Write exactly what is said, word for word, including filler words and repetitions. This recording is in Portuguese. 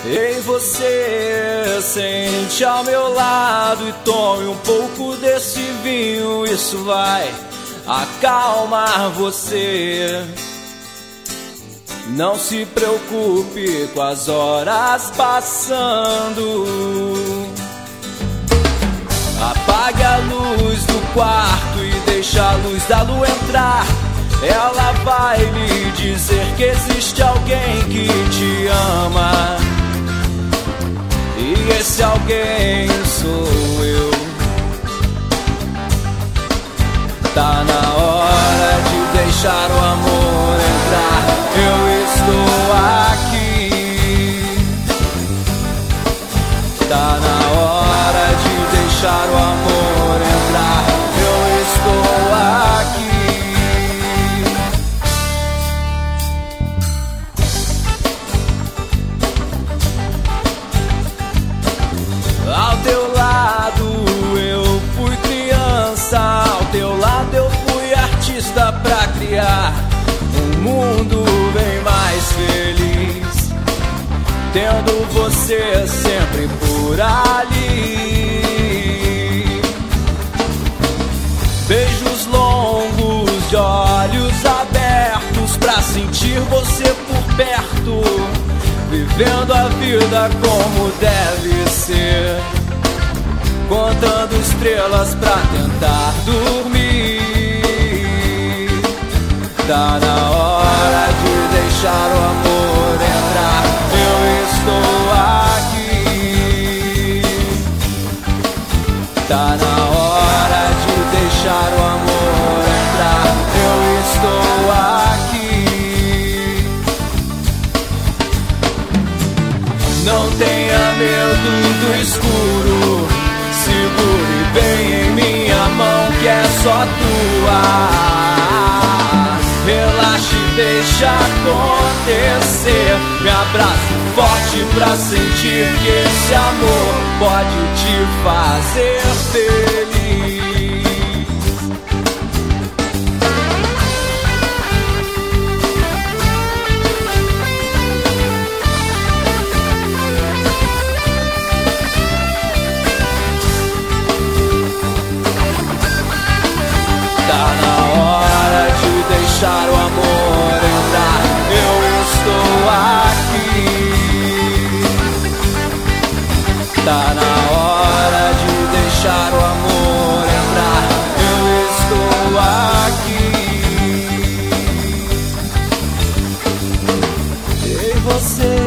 Ei, você, sente ao meu lado e tome um pouco desse vinho. Isso vai acalmar você. Não se preocupe com as horas passando. Apague a luz do quarto e deixe a luz da lua entrar. Ela vai lhe dizer que existe alguém que te ama. E esse alguém sou eu. Tá na hora de deixar o amor entrar. Eu estou aqui. Tá na hora de deixar o amor entrar. Eu estou aqui. Ao teu lado eu fui criança, ao teu lado eu fui artista pra criar um mundo bem mais feliz, tendo você sempre por ali. Beijos longos de olhos abertos pra sentir você por perto, vivendo a vida como deve ser, contando estrelas pra tentar dormir. Tá na hora de deixar o amor entrar. Eu estou aqui. Tá na hora de deixar o amor entrar. Eu estou aqui. Não tenha medo do escuro, segure bem em minha mão que é só tua. Relaxe e deixa acontecer. Me abraço forte pra sentir que esse amor pode te fazer feliz. Tá na hora de deixar o amor entrar. Eu estou aqui. Tá na hora de deixar o amor entrar. Eu estou aqui. Ei, você,